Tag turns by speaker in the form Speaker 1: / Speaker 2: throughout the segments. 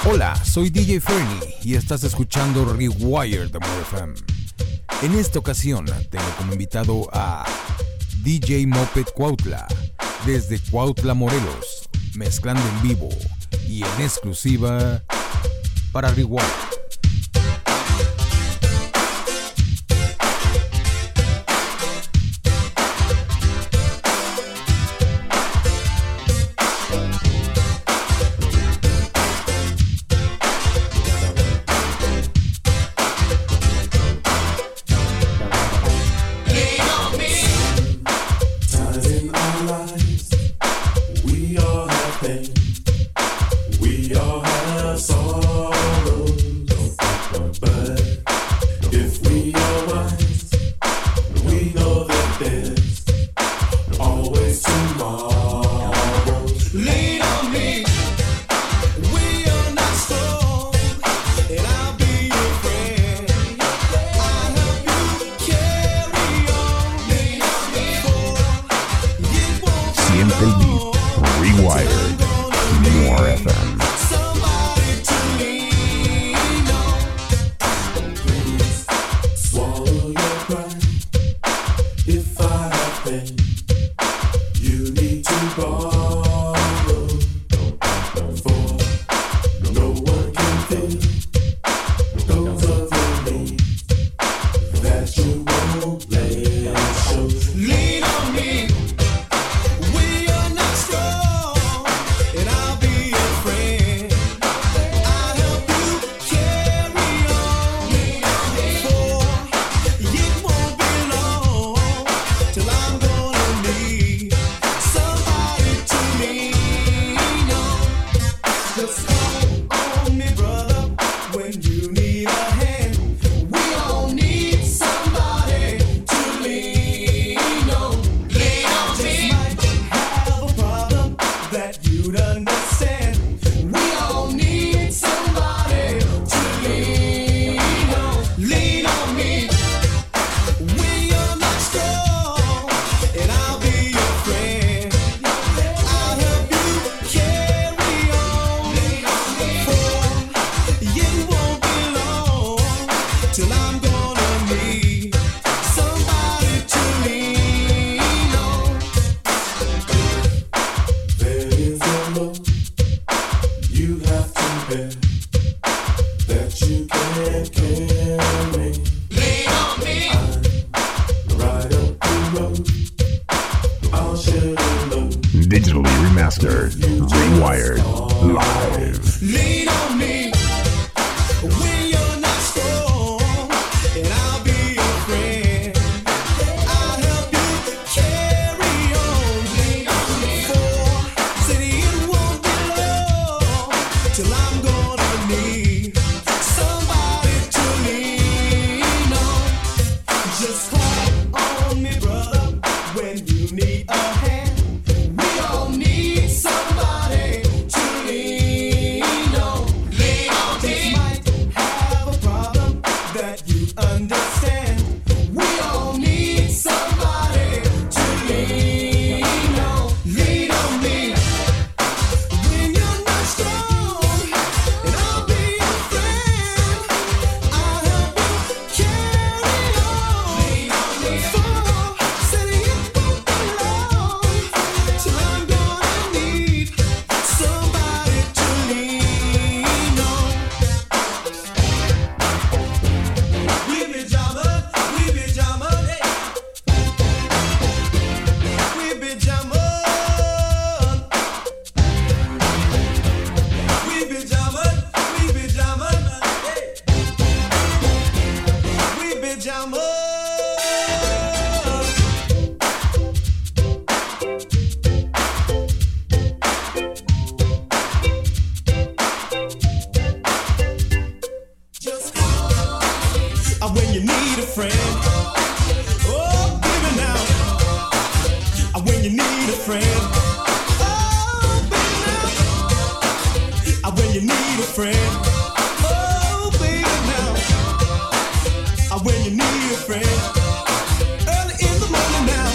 Speaker 1: Hola, soy DJ Fernie y estás escuchando Rewired de More FM. En esta ocasión tengo como invitado a DJ Moped Cuautla desde Cuautla, Morelos, mezclando en vivo y en exclusiva para Rewired.
Speaker 2: Digitally remastered, Rewired, live.
Speaker 3: Lean on me when you're not strong, and I'll be your friend. I'll help you carry on. Lean on me. For city it won't be long till I'm gonna need somebody to lean on. Just hold on me, brother, when you need a hand. Need somebody to lean on. Lean on me. Just might have a problem that you understand. We all need somebody to lean on. Lean on me when you're not strong, and I'll be your friend. I'll help you carry on. Lean on me. For city it won't be long till I'm need somebody to lean on. We be jamming, hey. We be jamming. We be jamming, hey. We be jamming. When you need a friend, oh, baby now. When you need a friend, oh, baby now. When you need a friend, oh, baby now. When you need a friend, early in the morning now.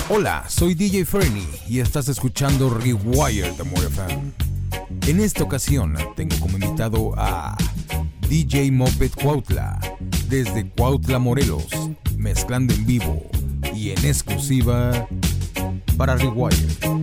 Speaker 1: Hola, soy DJ Fernie y estás escuchando Rewired de More FM. En esta ocasión tengo como invitado a DJ Moped Cuautla desde Cuautla, Morelos, mezclando en vivo y en exclusiva para Rewired.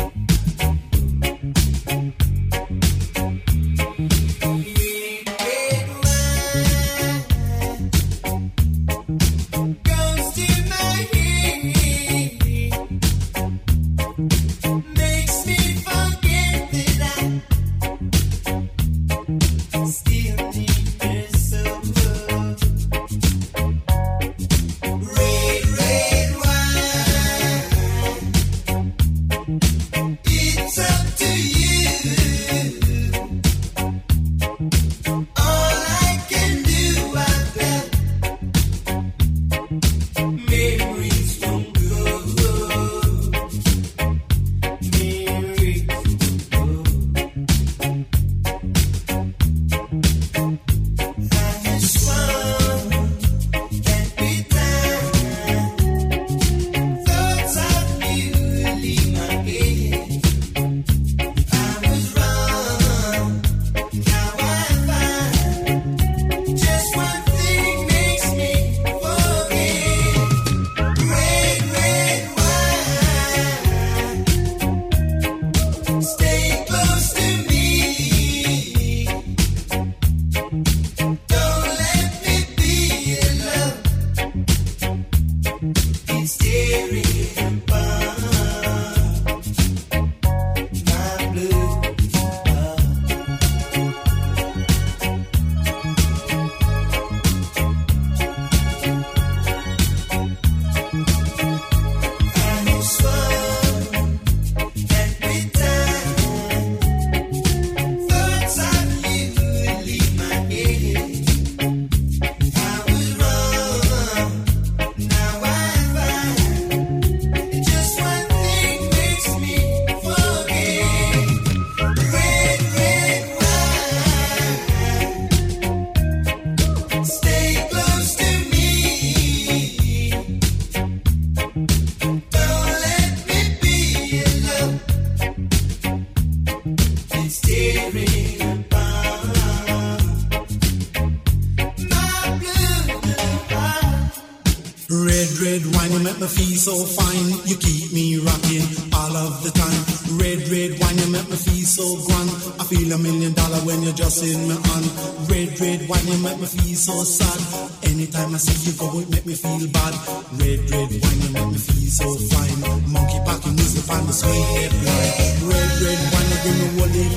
Speaker 4: Red wine, you make me feel so fine. You keep me rocking all of the time. Red wine, you make me feel so grand. I feel $1 million when you're just in my hand. Red wine, you make me feel so sad. Anytime I see you go, it make me feel bad. Red wine, you make me feel so fine. Monkey packing music on the sweet head line. Red wine, you give me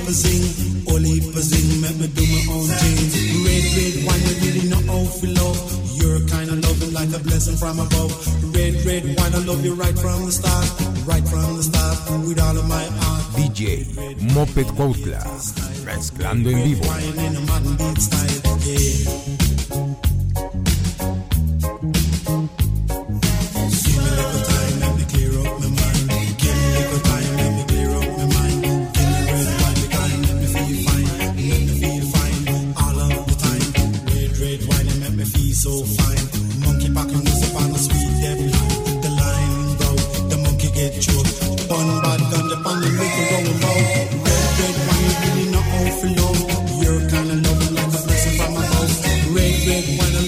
Speaker 4: all heap of zing, make me do my own thing. Red wine, you really know how to love. You're kind of loving like a blessing from above. Red wine, I love you right from the start, with all of my heart.
Speaker 1: DJ Moped Cuautla, mezclando en vivo.
Speaker 4: Wine in a modern beat style, yeah. Give me a little time, let me clear up my mind. Give me a little time, let me clear up my mind. Give me red wine, the time, let me feel fine, all of the time. Red wine, it make me feel so fine. Monkey packing music on the sweet dead line. The line go, the monkey get choked. Bun bad ganja pan the liquor going low. Red wine, you really know how to love. You're kind of loving like a blessing from above. Red wine,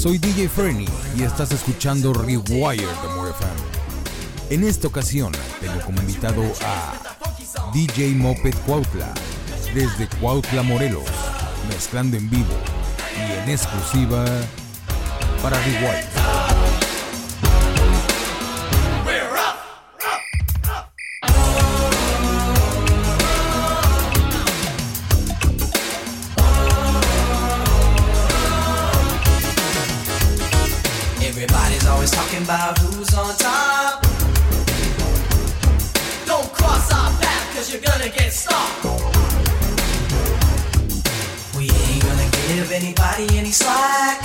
Speaker 1: Soy DJ Fernie y estás escuchando Rewired de More FM. En esta ocasión tengo como invitado a DJ Moped Cuautla desde Cuautla, Morelos, mezclando en vivo y en exclusiva para Rewired.
Speaker 5: Everybody's always talking about who's on top. Don't cross our path, cause you're gonna get stopped. We ain't gonna give anybody any slack.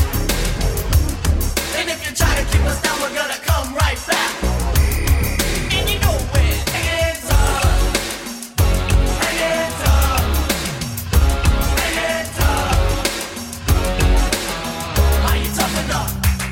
Speaker 5: And if you try to keep us down, we're gonna come right back. And you know when, hands up, hands up, hands up. Are you tough enough?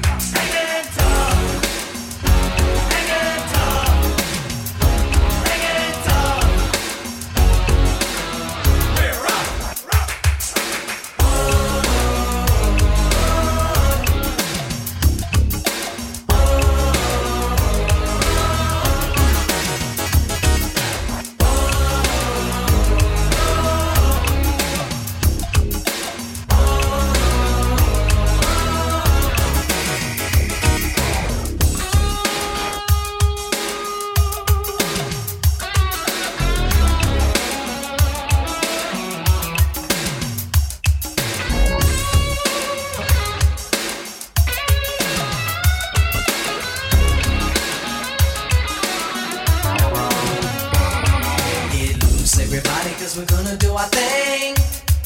Speaker 5: We're gonna do our thing.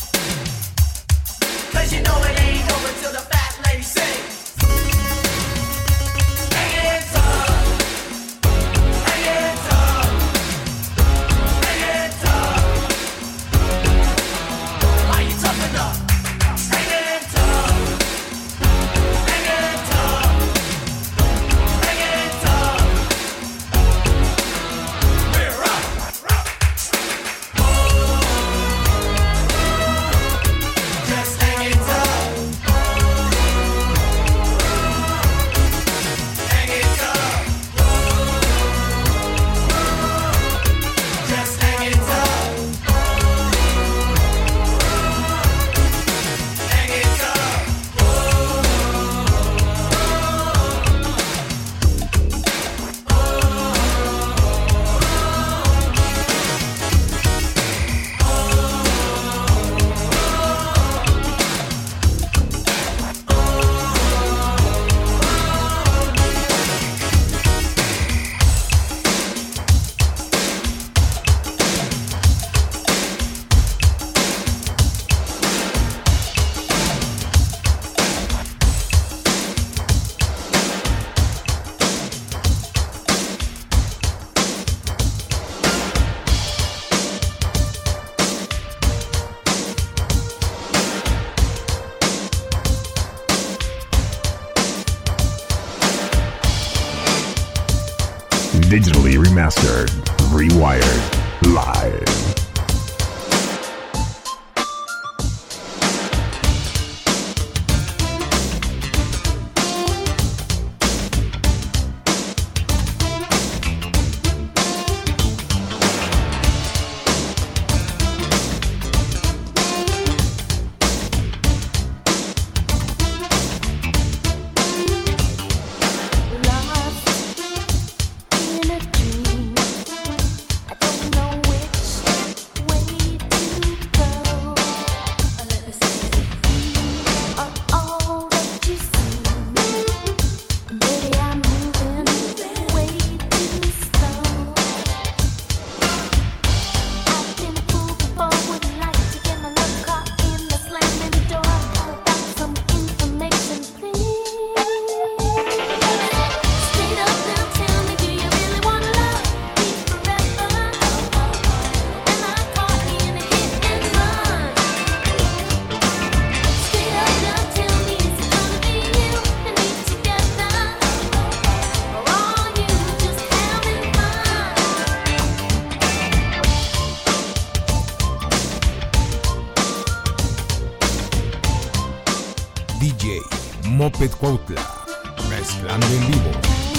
Speaker 5: Cause you know it ain't over till the fat lady sings. Hands up, hands up, hands up. Are you tough enough? Hands up, hands up, hands up. We're up.
Speaker 2: Digitally remastered, Rewired, live.
Speaker 6: Lost in a dream, I don't know which
Speaker 1: Moped Cuautla, mezclando en vivo.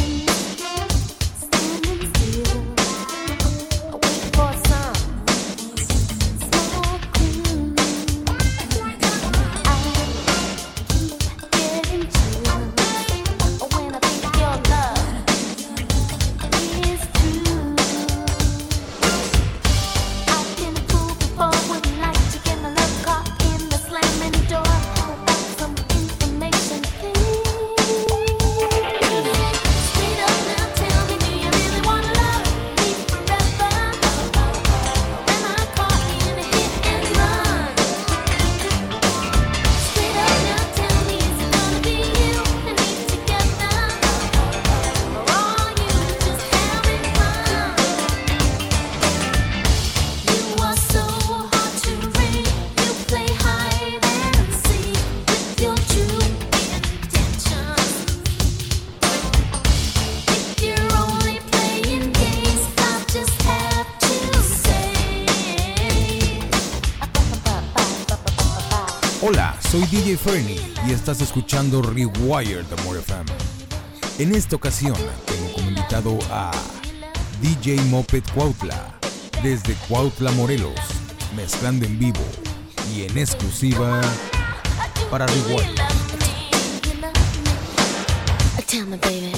Speaker 1: Hola, soy DJ Fernie y estás escuchando Rewired de More FM. En esta ocasión tengo como invitado a DJ Moped Cuautla desde Cuautla, Morelos, mezclando en vivo y en exclusiva para Rewired.
Speaker 6: Tell me, baby.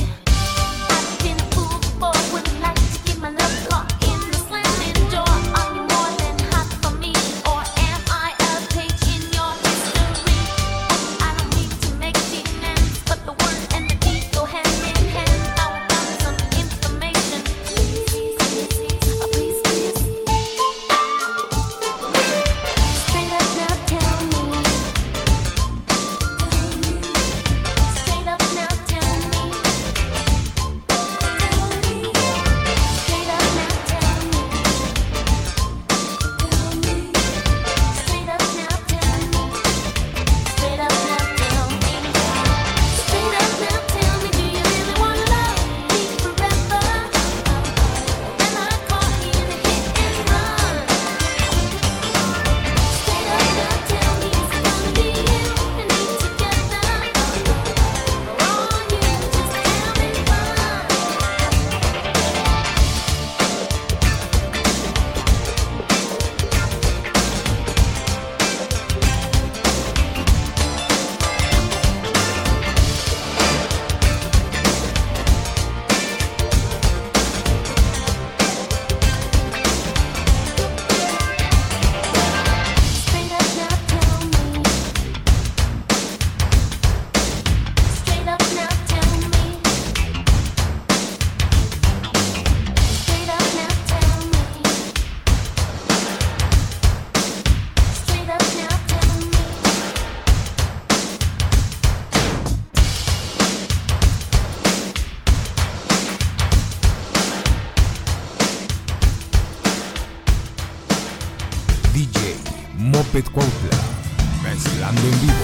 Speaker 1: DJ Moped Cuautla, mezclando en vivo.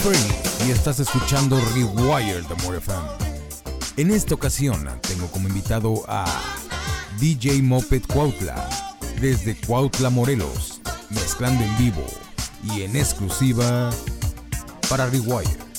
Speaker 1: Fernie y estás escuchando Rewired de More FM. En esta ocasión tengo como invitado a DJ Moped Cuautla desde Cuautla, Morelos, mezclando en vivo y en exclusiva para Rewired.